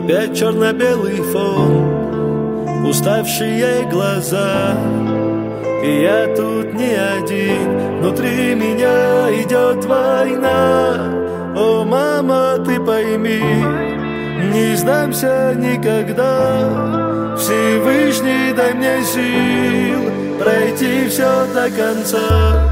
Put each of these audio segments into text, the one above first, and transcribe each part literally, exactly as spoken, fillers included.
Опять черно-белый фон, уставшие глаза. И я тут не один, внутри меня идет война. О, мама, ты пойми, не сдамся никогда. Всевышний, дай мне сил пройти все до конца.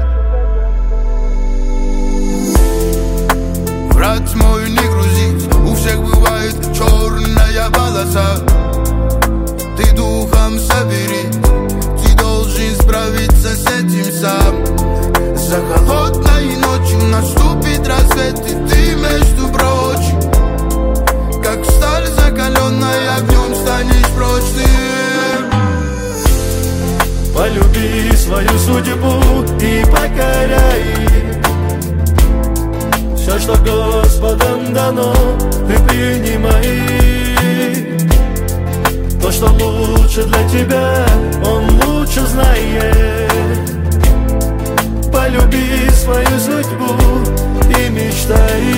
Брат мой, не грузись, у всех бывает черная полоса. Ты духом соберись, ты должен справиться с этим сам. За холодной ночью наступит рассвет, и ты, между прочим, как сталь закаленная, огнем станешь прочным. Полюби свою судьбу и покоряй все, что Господом дано, ты принимай. То, что лучше для тебя, Он лучше знает. Полюби свою судьбу и мечтай.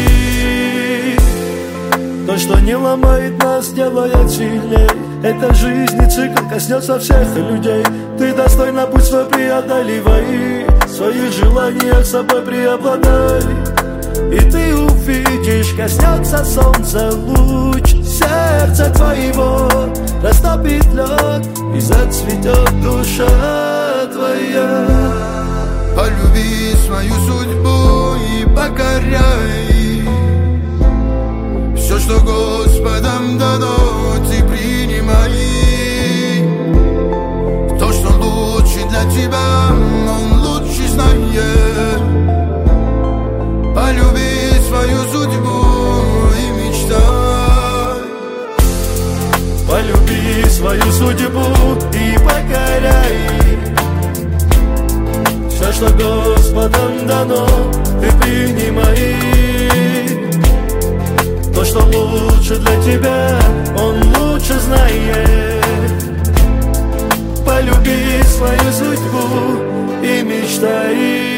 То, что не ломает нас, делает сильней. Это жизнь и цикл коснется всех людей. Ты достойно путь свой преодолевай, в своих желаниях собой преобладай. И ты увидишь, коснется солнца луч сердца твоего, растопит лед и зацветет душа твоя. Полюби свою судьбу и покоряй все, что Господом дано, ты принимай. То, что лучше для тебя, Он лучше знает. Полюби свою судьбу и мечтай. Полюби свою судьбу и покоряй все, что Господом дано, ты принимай. То, что лучше для тебя, Он лучше знает. Полюби свою судьбу и мечтай.